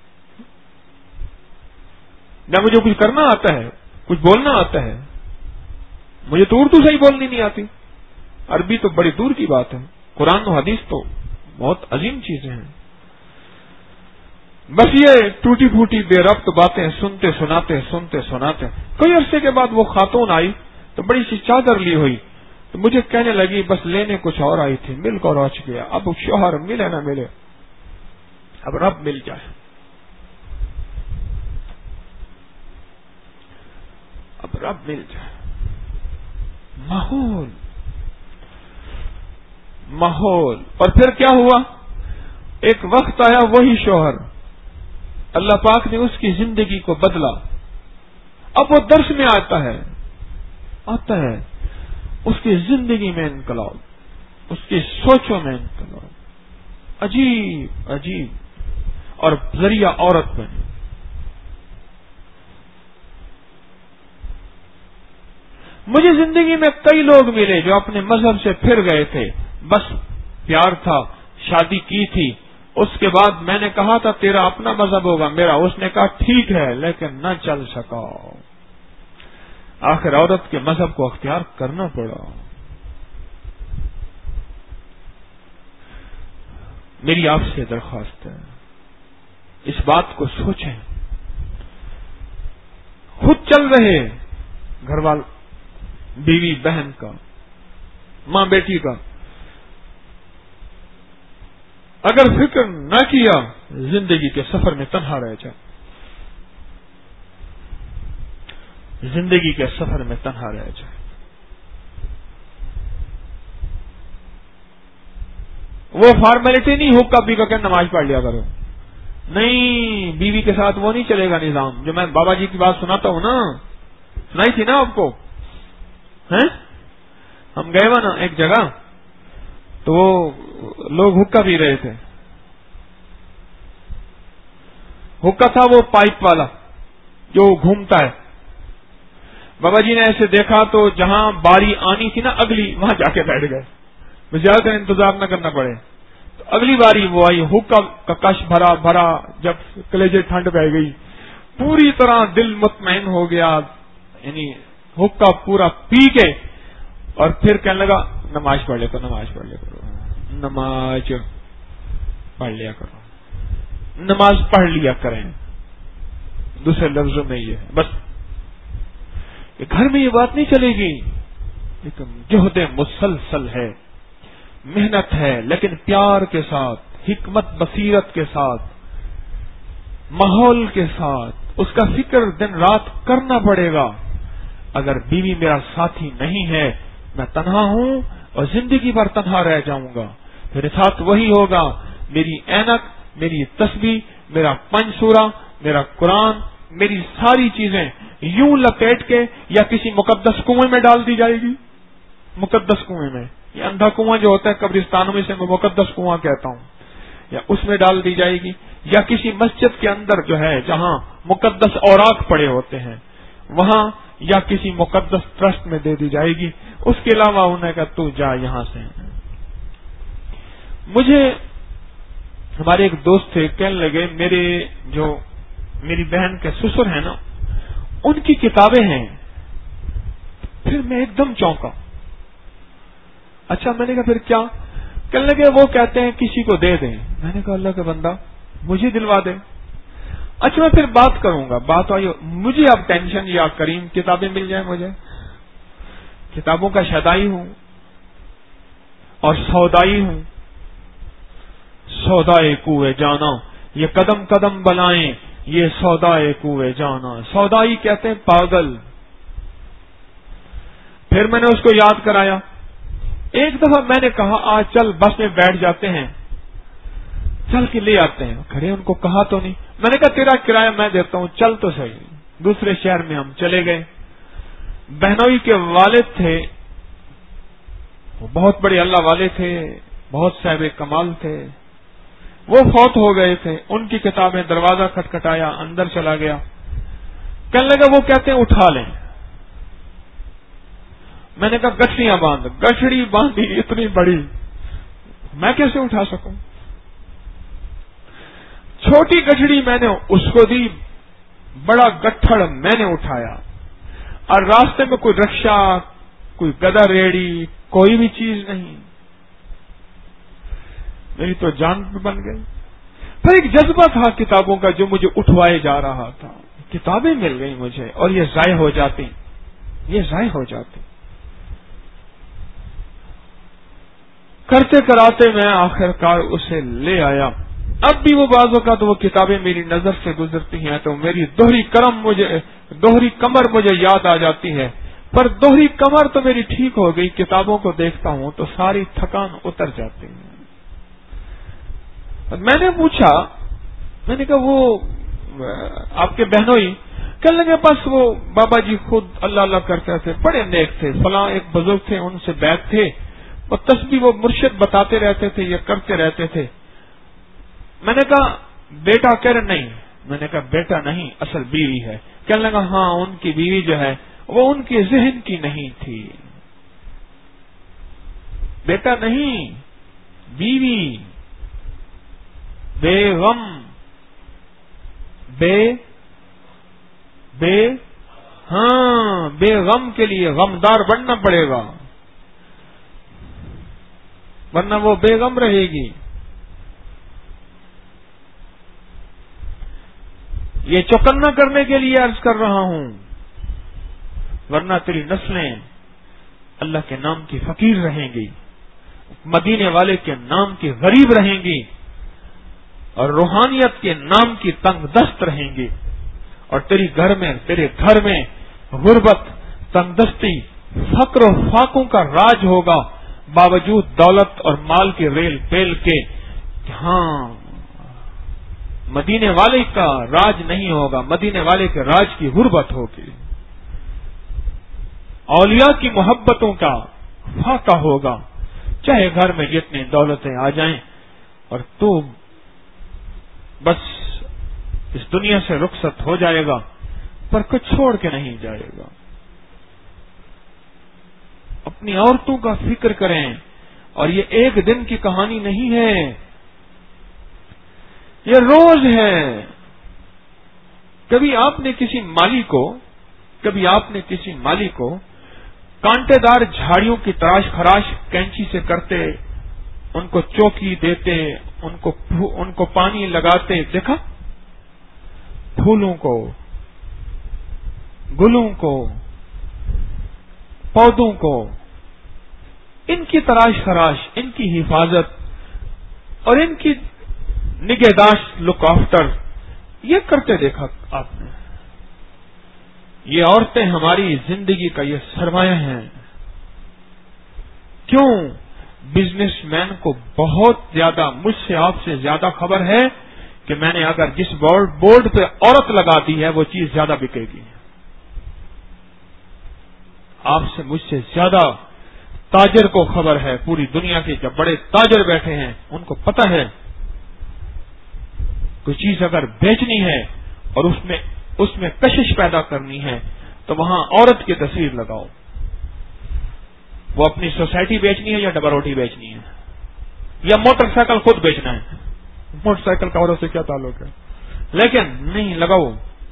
S1: نہ مجھے کچھ کرنا آتا ہے، کچھ بولنا آتا ہے. مجھے تو اردو صحیح بولنی نہیں آتی، عربی تو بڑی دور کی بات ہے. قرآن و حدیث تو بہت عظیم چیزیں ہیں. بس یہ ٹوٹی پھوٹی بے ربط باتیں سنتے سناتے کئی عرصے کے بعد وہ خاتون آئی تو بڑی سی چادر لی ہوئی، تو مجھے کہنے لگی بس لینے کچھ اور آئی تھی، مل کر روچ گیا. اب شوہر ملے نہ ملے، اب رب مل جائے. اب رب مل جائے. ماحول. اور پھر کیا ہوا؟ ایک وقت آیا، وہی شوہر، اللہ پاک نے اس کی زندگی کو بدلا. اب وہ درس میں آتا ہے. اس کی زندگی میں انقلاب, اس کی سوچوں میں انقلاب, عجیب عجیب, اور ذریعہ عورت بنی. مجھے زندگی میں کئی لوگ ملے جو اپنے مذہب سے پھر گئے تھے, بس پیار تھا, شادی کی تھی, اس کے بعد میں نے کہا تھا تیرا اپنا مذہب ہوگا میرا, اس نے کہا ٹھیک ہے, لیکن نہ چل سکا. آخر عورت کے مذہب کو اختیار کرنا پڑا. میری آپ سے درخواست ہے, اس بات کو سوچیں. خود چل رہے گھر وال, بیوی بہن کا, ماں بیٹی کا, اگر فکر نہ کیا زندگی کے سفر میں تنہا رہ جائے, زندگی کے سفر میں تنہا رہ جائے. وہ فارمیلٹی نہیں حکا پی کا کہ نماز پڑھ لیا کرو, نہیں, بیوی کے ساتھ وہ نہیں چلے گا نظام. جو میں بابا جی کی بات سناتا ہوں نا, سنائی تھی نا آپ کو, ہم گئے نا ایک جگہ, تو وہ لوگ حکا پی رہے تھے. حکا تھا وہ پائپ والا جو گھومتا ہے. بابا جی نے ایسے دیکھا تو جہاں باری آنی تھی نا اگلی, وہاں جا کے بیٹھ گئے, زیادہ تر انتظار نہ کرنا پڑے. تو اگلی باری وہ آئی, حکا کا کش بھرا بھرا, جب کلیجے ٹھنڈ پہ گئی, پوری طرح دل مطمئن ہو گیا, یعنی حکا پورا پی کے, اور پھر کہنے لگا نماز پڑھ لے, تو نماز پڑھ لیا کرو, نماز پڑھ لیا کرو, نماز پڑھ لیا کریں. دوسرے لفظوں میں یہ ہے بس, گھر میں یہ بات نہیں چلے گی. لیکن جہد مسلسل ہے, محنت ہے, لیکن پیار کے ساتھ, حکمت بصیرت کے ساتھ, ماحول کے ساتھ, اس کا فکر دن رات کرنا پڑے گا. اگر بیوی میرا ساتھی نہیں ہے, میں تنہا ہوں اور زندگی بھر تنہا رہ جاؤں گا. میرے ساتھ وہی ہوگا, میری اینک, میری تسبیح, میرا پنجسورا, میرا قرآن, میری ساری چیزیں یوں لپیٹ کے یا کسی مقدس کنویں میں ڈال دی جائے گی. مقدس کنویں میں, یہ اندھا کنواں جو ہوتا ہے قبرستانوں میں, سے میں مقدس کنواں کہتا ہوں, یا اس میں ڈال دی جائے گی, یا کسی مسجد کے اندر جو ہے جہاں مقدس اوراق پڑے ہوتے ہیں وہاں, یا کسی مقدس ٹرسٹ میں دے دی جائے گی. اس کے علاوہ انہوں نے کہا تو جا یہاں سے. مجھے ہمارے ایک دوست تھے, کہنے لگے میری بہن کے سسر ہیں نا, ان کی کتابیں ہیں. پھر میں ایک دم چونکا. اچھا, میں نے کہا پھر کیا؟ کہنے لگے وہ کہتے ہیں کسی کو دے دیں. میں نے کہا اللہ کا بندہ مجھے دلوا دے. اچھا میں پھر بات کروں گا. بات آئی, مجھے اب ٹینشن, یا کریم کتابیں مل جائیں مجھے, کتابوں کا شدائی ہوں اور سودائی ہوں. سودائے کوئے جانا, یہ قدم قدم بلائیں, یہ سودائے کوئے جانا. سودائی کہتے ہیں پاگل. پھر میں نے اس کو یاد کرایا. ایک دفعہ میں نے کہا آج چل بس میں بیٹھ جاتے ہیں, چل کے لے آتے ہیں. کھڑے, ان کو کہا تو نہیں. میں نے کہا تیرا کرایہ میں دیتا ہوں, چل تو صحیح. دوسرے شہر میں ہم چلے گئے. بہنوئی کے والد تھے, وہ بہت بڑے اللہ والے تھے, بہت صاحب کمال تھے. وہ فوت ہو گئے تھے. ان کی کتابیں, دروازہ کھٹکھٹایا, اندر چلا گیا. کہنے لگا وہ کہتے ہیں اٹھا لیں. میں نے کہا گٹھڑیاں باندھ. گٹھڑی باندھی اتنی بڑی, میں کیسے اٹھا سکوں؟ چھوٹی گٹھڑی میں نے اس کو دی, بڑا گٹھڑ میں نے اٹھایا. اور راستے میں کوئی رکشا, کوئی گدا ریڑی, کوئی بھی چیز نہیں. میری تو جان بن گئی. پھر ایک جذبہ تھا کتابوں کا جو مجھے اٹھوائے جا رہا تھا. کتابیں مل گئی مجھے, اور یہ ضائع ہو جاتی, یہ ضائع ہو جاتی. کرتے کراتے میں آخرکار اسے لے آیا. اب بھی وہ بعض اوقات وہ کتابیں میری نظر سے گزرتی ہیں تو میری دوہری کمر مجھے یاد آ جاتی ہے. پر دوہری کمر تو میری ٹھیک ہو گئی, کتابوں کو دیکھتا ہوں تو ساری تھکان اتر جاتی ہے. میں نے پوچھا, میں نے کہا وہ آپ کے بہنوئی, کہنے لگے بس وہ بابا جی خود اللہ اللہ کرتے تھے، بڑے نیک تھے، فلاں ایک بزرگ تھے ان سے بیعت تھے، وہ تسبیح وہ مرشد بتاتے رہتے تھے، یہ کرتے رہتے تھے۔ میں نے کہا بیٹا؟ کہہ رہے نہیں۔ میں نے کہا بیٹا نہیں، اصل بیوی ہے۔ کہنے لگا ہاں ان کی بیوی جو ہے وہ ان کے ذہن کی نہیں تھی، بیٹا نہیں، بیوی، بے غم، ہاں بے غم کے لیے غمدار بننا پڑے گا، ورنہ وہ بے غم رہے گی۔ یہ چوکنا کرنے کے لیے عرض کر رہا ہوں، ورنہ تیری نسلیں اللہ کے نام کی فقیر رہیں گی، مدینے والے کے نام کی غریب رہیں گی، اور روحانیت کے نام کی تنگ دست رہیں گی، اور تیرے گھر میں غربت، تنگ دستی، فقر و فاقوں کا راج ہوگا، باوجود دولت اور مال کے ریل پیل کے۔ ہاں مدینے والے کا راج نہیں ہوگا، مدینے والے کے راج کی غربت ہوگی، اولیاء کی محبتوں کا فاقہ ہوگا، چاہے گھر میں جتنی دولتیں آ جائیں، اور تو بس اس دنیا سے رخصت ہو جائے گا، پر کچھ چھوڑ کے نہیں جائے گا۔ اپنی عورتوں کا فکر کریں، اور یہ ایک دن کی کہانی نہیں ہے، یہ روز ہے۔ کبھی آپ نے کسی مالی کو کانٹے دار جھاڑیوں کی تراش خراش کینچی سے کرتے، ان کو چوکی دیتے، ان کو پانی لگاتے دیکھا؟ پھولوں کو، گلوں کو، پودوں کو، ان کی تراش خراش، ان کی حفاظت اور ان کی نگہداشت، لک آفٹر، یہ کرتے دیکھا آپ نے؟ یہ عورتیں ہماری زندگی کا یہ سرمایہ ہیں۔ کیوں؟ بزنس مین کو بہت زیادہ، مجھ سے آپ سے زیادہ خبر ہے کہ میں نے اگر جس بورڈ پہ عورت لگا دی ہے وہ چیز زیادہ بکے گی۔ آپ سے مجھ سے زیادہ تاجر کو خبر ہے، پوری دنیا کے جب بڑے تاجر بیٹھے ہیں ان کو پتہ ہے کوئی چیز اگر بیچنی ہے اور اس میں کشش پیدا کرنی ہے تو وہاں عورت کی تصویر لگاؤ۔ وہ اپنی سوسائٹی بیچنی ہے یا ڈبا روٹی بیچنی ہے یا موٹر سائیکل خود بیچنا ہے؟ موٹر سائیکل کا عورت سے کیا تعلق ہے؟ لیکن نہیں لگاؤ۔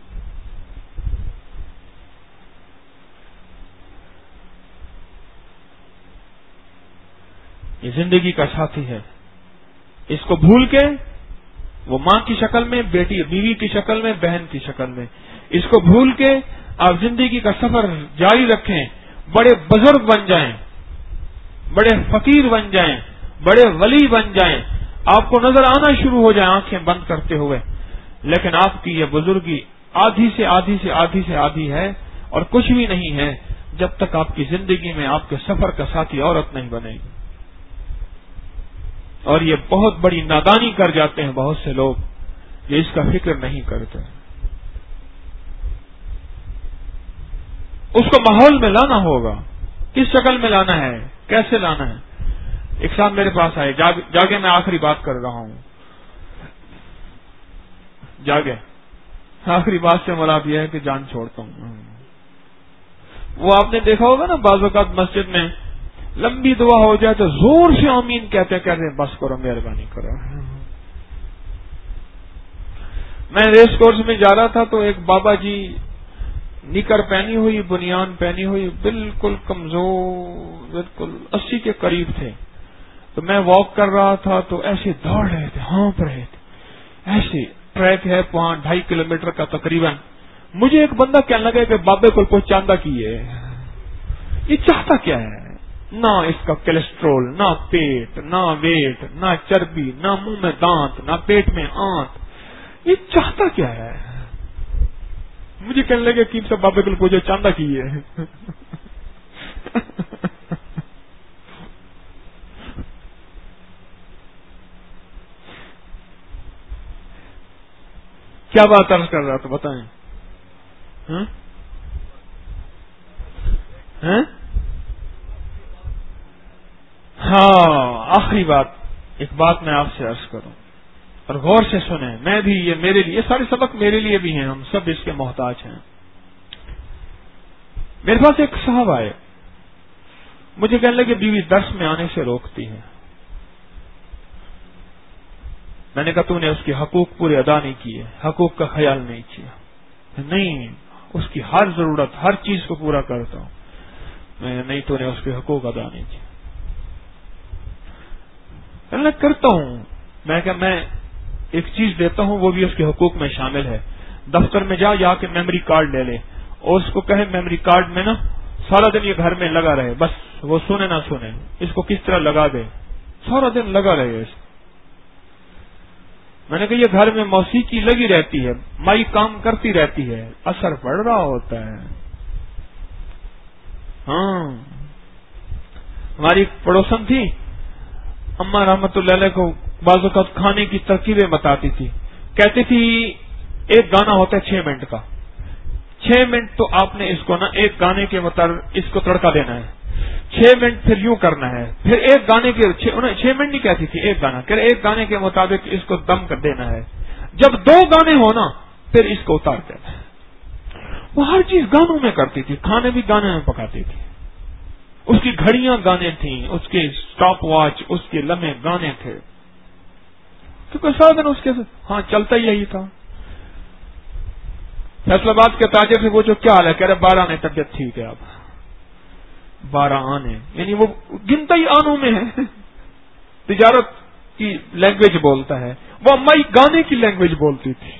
S1: یہ زندگی کا ساتھی ہے، اس کو بھول کے وہ ماں کی شکل میں، بیوی کی شکل میں، بہن کی شکل میں، اس کو بھول کے آپ زندگی کا سفر جاری رکھیں، بڑے بزرگ بن جائیں، بڑے فقیر بن جائیں، بڑے ولی بن جائیں، آپ کو نظر آنا شروع ہو جائے آنکھیں بند کرتے ہوئے، لیکن آپ کی یہ بزرگی آدھی سے آدھی ہے اور کچھ بھی نہیں ہے جب تک آپ کی زندگی میں آپ کے سفر کا ساتھی عورت نہیں بنے گی۔ اور یہ بہت بڑی نادانی کر جاتے ہیں بہت سے لوگ، یہ اس کا فکر نہیں کرتے۔ اس کو ماحول میں لانا ہوگا، کس شکل میں لانا ہے، کیسے لانا ہے۔ ایک صاحب میرے پاس آئے، جاگے میں آخری بات کر رہا ہوں، جاگے آخری بات سے مراد یہ ہے کہ جان چھوڑتا ہوں۔ وہ آپ نے دیکھا ہوگا نا، بعض اوقات مسجد میں لمبی دعا ہو جائے تو زور سے آمین کہتے بس کرو، مہربانی کرو۔ میں ریس کورس میں جا رہا تھا تو ایک بابا جی نکر پہنی ہوئی، بنیان پہنی ہوئی، بالکل کمزور، بالکل 80 کے قریب تھے، تو میں واک کر رہا تھا تو ایسے دوڑ رہے تھے، ہانپ رہے تھے، ایسے ٹریک ہے 2.5 کلومیٹر کا تقریباً۔ مجھے ایک بندہ کہنے لگا کہ بابے کو کوئی چاندہ کی ہے، یہ چاہتا کیا ہے؟ نہ اس کا کولیسٹرول، نہ پیٹ، نہ ویٹ، نہ چربی، نہ منہ میں دانت، نہ پیٹ میں آنت، یہ چاہتا کیا ہے؟ مجھے کہنے لگے کہ سب بابے کو پوچھو چاندہ کی ہے۔ کیا بات عرض کر رہا تو بتائیں؟ ہاں، آخری بات، ایک بات میں آپ سے عرض کروں اور غور سے سنیں، میں بھی یہ میرے لیے، یہ سارے سبق میرے لیے بھی ہیں، ہم سب اس کے محتاج ہیں۔ میرے پاس ایک صاحب آئے، مجھے کہنے لگے بیوی درس میں آنے سے روکتی ہے۔ میں نے کہا تو نے اس کے حقوق پورے ادا نہیں کیے، حقوق کا خیال نہیں کیا۔ نہیں، اس کی ہر ضرورت، ہر چیز کو پورا کرتا ہوں میں۔ نہیں، تو نے اس کے حقوق ادا نہیں کیے۔ میں کرتا ہوں، میں کہ میں ایک چیز دیتا ہوں، وہ بھی اس کے حقوق میں شامل ہے۔ دفتر میں جا کے میموری کارڈ لے لے اور اس کو کہے میموری کارڈ میں نا سارا دن یہ گھر میں لگا رہے، بس وہ سنے نہ سنے، اس کو کس طرح لگا دے، سارا دن لگا رہے۔ میں نے کہا یہ گھر میں موسیقی لگی رہتی ہے، مائی کام کرتی رہتی ہے، اثر پڑ رہا ہوتا ہے۔ ہاں، ہماری پڑوسن تھی اماں رحمت اللہ علیہ کو بعض اوقات کھانے کی ترکیبیں بتاتی تھی، کہتی تھی ایک گانا ہوتا ہے 6 منٹ کا، 6 منٹ تو آپ نے اس کو نا ایک گانے کے مطابق اس کو تڑکا دینا ہے، 6 منٹ پھر یوں کرنا ہے، پھر ایک گانے کے 6 منٹ نہیں کہتی تھی، ایک گانا کہ ایک گانے کے مطابق اس کو دم کر دینا ہے، جب 2 گانے ہونا پھر اس کو اتار دینا ہے۔ وہ ہر چیز گانوں میں کرتی تھی، کھانے بھی گانے میں پکاتی تھی، اس کی گھڑیاں گانے تھیں، اس کے اسٹاپ واچ، اس کے لمحے گانے تھے، کیونکہ سارا دن اس کے ہاں چلتا ہی یہی تھا۔ فیصل آباد کے تاجر سے پوچھو کیا حال ہے، کہہ رہے 12 آنے، طبیعت ٹھیک ہے اب 12 آنے، یعنی وہ گنتا ہی آنوں میں ہے، تجارت کی لینگویج بولتا ہے، وہ امائی گانے کی لینگویج بولتی تھی۔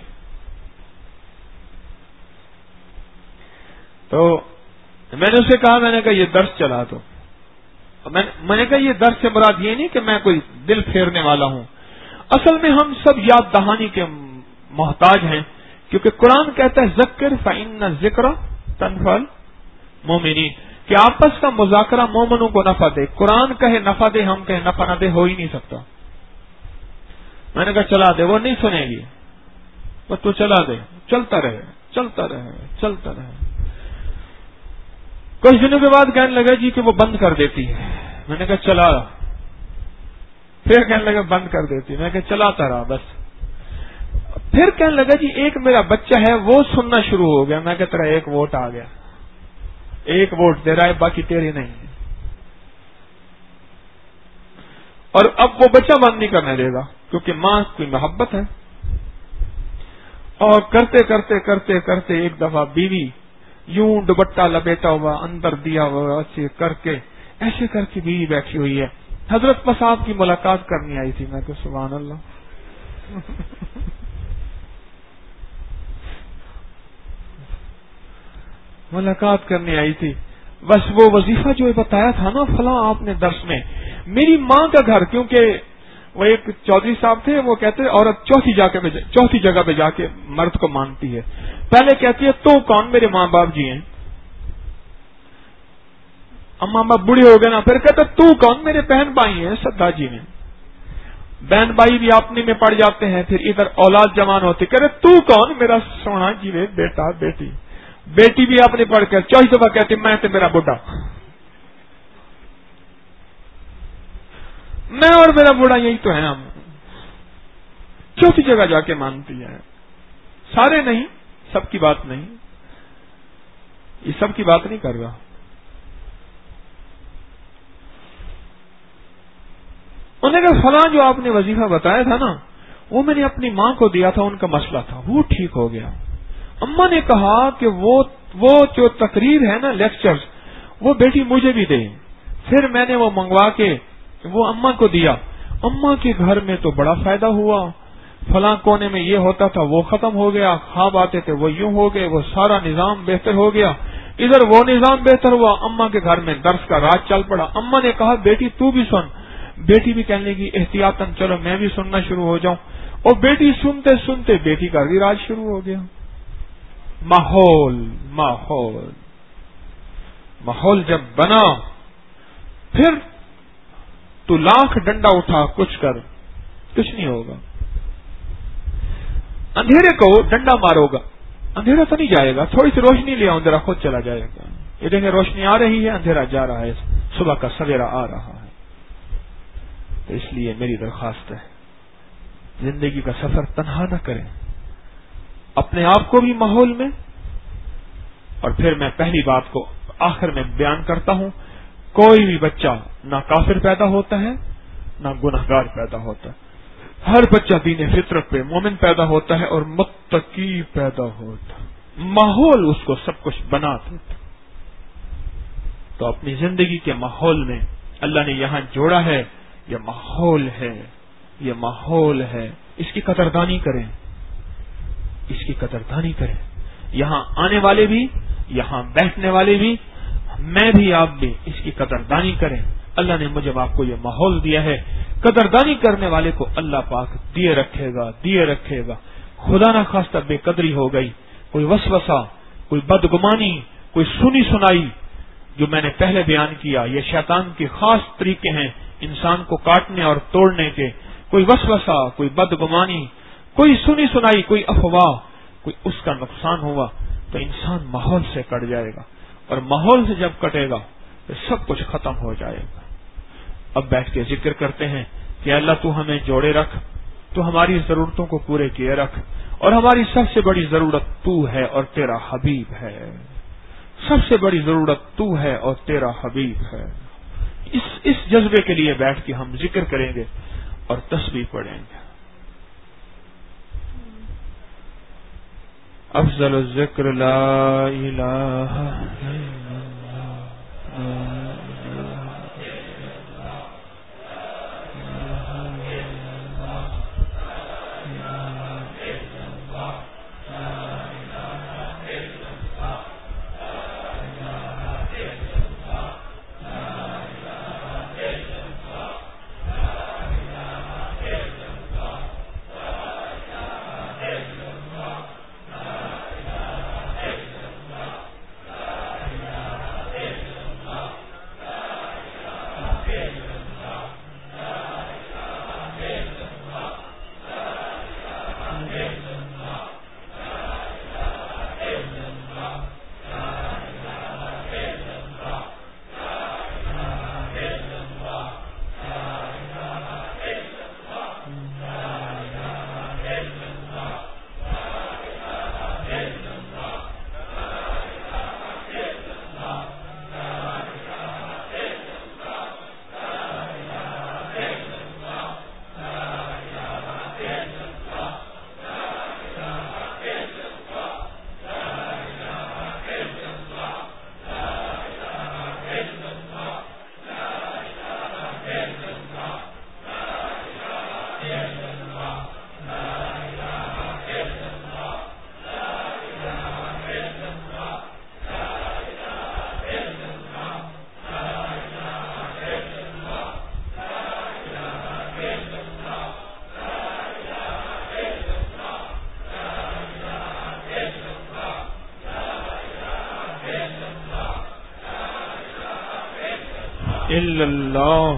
S1: تو میں نے اسے کہا، میں نے کہا یہ درس چلا دو۔ میں نے کہا یہ درس سے مراد یہ نہیں کہ میں کوئی دل پھیرنے والا ہوں، اصل میں ہم سب یاد دہانی کے محتاج ہیں، کیونکہ قرآن کہتا ہے ذکر فإن الذکر تنفع المؤمنین، کہ آپس کا مذاکرہ مومنوں کو نفع دے۔ قرآن کہے نفع دے، ہم کہے نفع نہ دے، ہو ہی نہیں سکتا۔ میں نے کہا چلا دے، وہ نہیں سنے گی، وہ تو چلا دے، چلتا رہے چلتا رہے چلتا رہے۔ کچھ دنوں کے بعد کہنے لگا جی کہ وہ بند کر دیتی ہے۔ میں نے کہا چلا، پھر کہنے لگا بند کر دیتی، میں نے کہا چلاتا رہا بس۔ پھر کہنے لگا جی ایک میرا بچہ ہے وہ سننا شروع ہو گیا۔ میں کہتا رہا 1 ووٹ آ گیا، 1 ووٹ دے رہا ہے، باقی تیری نہیں ہے۔ اور اب وہ بچہ بند نہیں کرنے دے گا، کیونکہ ماں کی محبت ہے۔ اور کرتے کرتے کرتے کرتے ایک دفعہ بیوی یوں دوپٹہ لپیٹا ہوا اندر دیا ہوا ایسے کر کے بیوی بیٹھی ہوئی ہے، حضرت بس آپ کی ملاقات کرنی آئی تھی۔ میں کہ سبحان اللہ، ملاقات کرنے آئی تھی، بس وہ وظیفہ جو بتایا تھا نا فلاں آپ نے درس میں، میری ماں کا گھر، کیونکہ وہ ایک چودھری صاحب تھے، وہ کہتے عورت چوتھی جگہ پہ جا کے مرد کو مانتی ہے۔ پہلے کہتی ہے تو کون، میرے ماں باپ جی ہیں، اماں باپ بوڑھے ہو گئے نا، پھر کہتے تو کون، میرے بہن بھائی ہیں، سدا جی ہیں، بہن بھائی بھی اپنے میں پڑ جاتے ہیں، پھر ادھر اولاد جوان ہوتی، کہتے تو کون، میرا سونا جی وے بیٹا بیٹی، بیٹی بھی اپنے پڑھ کر چوتھی دفعہ کہتی میں تو میرا بڈھا، میں اور میرا بوڑھا یہی تو ہے، ہم چوتھی جگہ جا کے مانتی ہے۔ سارے نہیں، سب کی بات نہیں، یہ سب کی بات نہیں کر رہا۔ انہوں نے کہا فلاں جو آپ نے وظیفہ بتایا تھا نا وہ میں نے اپنی ماں کو دیا تھا، ان کا مسئلہ تھا، وہ ٹھیک ہو گیا۔ اماں نے کہا کہ وہ جو تقریر ہے نا لیکچرز، وہ بیٹی مجھے بھی دے۔ پھر میں نے وہ منگوا کے وہ اماں کو دیا، اماں کے گھر میں تو بڑا فائدہ ہوا، فلاں کونے میں یہ ہوتا تھا وہ ختم ہو گیا، خواب آتے تھے وہ یوں ہو گئے، وہ سارا نظام بہتر ہو گیا، ادھر وہ نظام بہتر ہوا، اماں کے گھر میں درس کا راج چل پڑا۔ اماں نے کہا بیٹی تو بھی سن، بیٹی بھی کہنے لگی احتیاطاً چلو میں بھی سننا شروع ہو جاؤں، اور بیٹی سنتے سنتے بیٹی کا بھی راج شروع ہو گیا۔ ماحول جب بنا، پھر تو لاکھ ڈنڈا اٹھا کچھ کر، کچھ نہیں ہوگا، اندھیرے کو ڈنڈا مارو گا اندھیرا تو نہیں جائے گا، تھوڑی سی روشنی لے آؤ، اندھیرا خود چلا جائے گا. یہ دیکھیں روشنی آ رہی ہے، اندھیرا جا رہا ہے، صبح کا سویرا آ رہا ہے. تو اس لیے میری درخواست ہے، زندگی کا سفر تنہا نہ کریں، اپنے آپ کو بھی ماحول میں. اور پھر میں پہلی بات کو آخر میں بیان کرتا ہوں، کوئی بھی بچہ نہ کافر پیدا ہوتا ہے نہ گنہگار پیدا ہوتا ہے. ہر بچہ دین فطرت پہ مومن پیدا ہوتا ہے اور متقی پیدا ہوتا ہے. ماحول اس کو سب کچھ بنا دیتا. تو اپنی زندگی کے ماحول میں اللہ نے یہاں جوڑا ہے، یہ ماحول ہے، یہ ماحول ہے، اس کی قدردانی کریں، اس کی قدردانی کریں. یہاں آنے والے بھی، یہاں بیٹھنے والے بھی، میں بھی، آپ بھی اس کی قدردانی کریں. اللہ نے مجھے آپ کو یہ ماحول دیا ہے، قدردانی کرنے والے کو اللہ پاک دیے رکھے گا، دیے رکھے گا. خدا نہ خواستہ بے قدری ہو گئی، کوئی وسوسہ، کوئی بدگمانی، کوئی سنی سنائی، جو میں نے پہلے بیان کیا، یہ شیطان کے خاص طریقے ہیں انسان کو کاٹنے اور توڑنے کے. کوئی وسوسہ، کوئی بدگمانی، کوئی سنی سنائی، کوئی افواہ، کوئی اس کا نقصان ہوا تو انسان ماحول سے کٹ جائے گا. اور ماحول سے جب کٹے گا تو سب کچھ ختم ہو جائے گا. اب بیٹھ کے ذکر کرتے ہیں کہ اللہ تو ہمیں جوڑے رکھ، تو ہماری ضرورتوں کو پورے کیے رکھ، اور ہماری سب سے بڑی ضرورت تو ہے اور تیرا حبیب ہے. سب سے بڑی ضرورت تو ہے اور تیرا حبیب ہے. اس جذبے کے لیے بیٹھ کے ہم ذکر کریں گے اور تسبیح پڑھیں گے. افضل الذکر لا الہ الا اللہ. الا اللہ.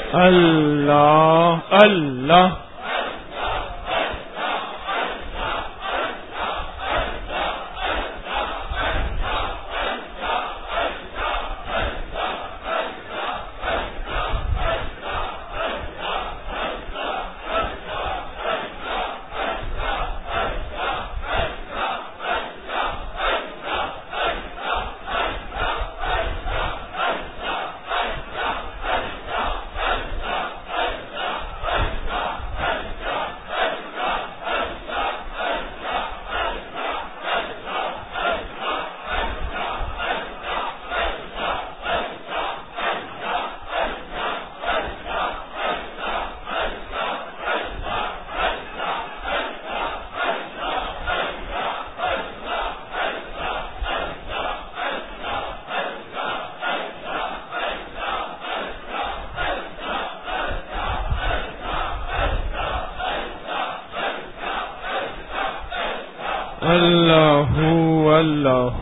S1: اللہ اللہ اللہ اللہ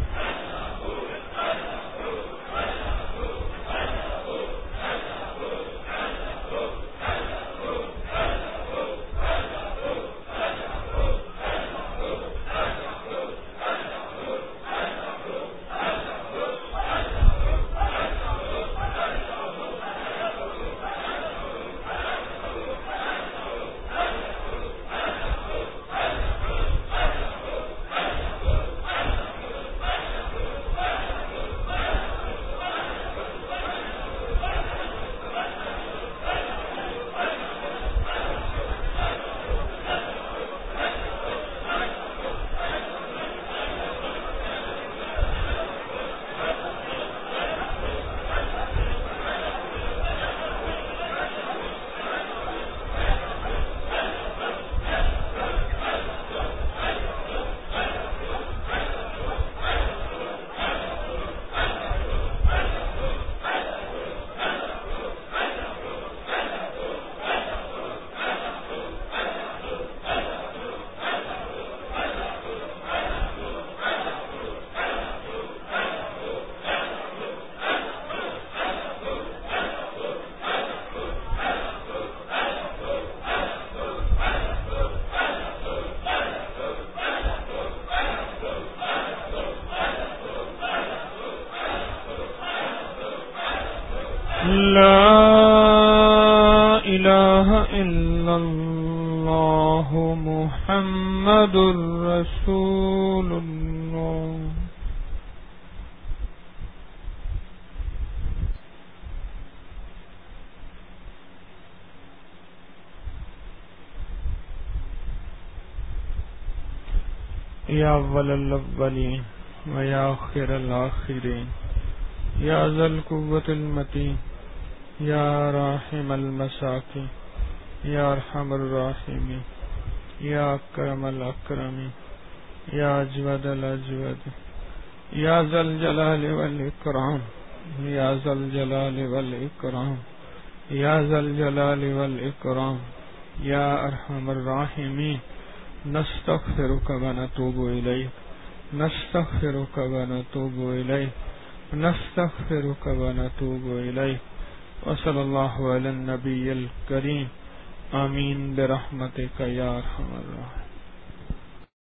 S1: لا الہ الا اللہ محمد رسول اللہ. یا اول الاولین و یا آخر الآخرین یا ذا القوة المتین یا راحم المساکین یا ارحم الراحمین یا اکرم الاکرمین یا اجود الاجود یا ذا الجلال والاکرام یا ذا الجلال والاکرام یا ذا الجلال والاکرام یا ارحم الراحمین. نستغفرک ونتوب الیک نستغفرک ونتوب الیک نستغفرک ونتوب الیک وصلی اللہ علی النبی الکریم. آمین برحمتک یا ارحم الراحمین.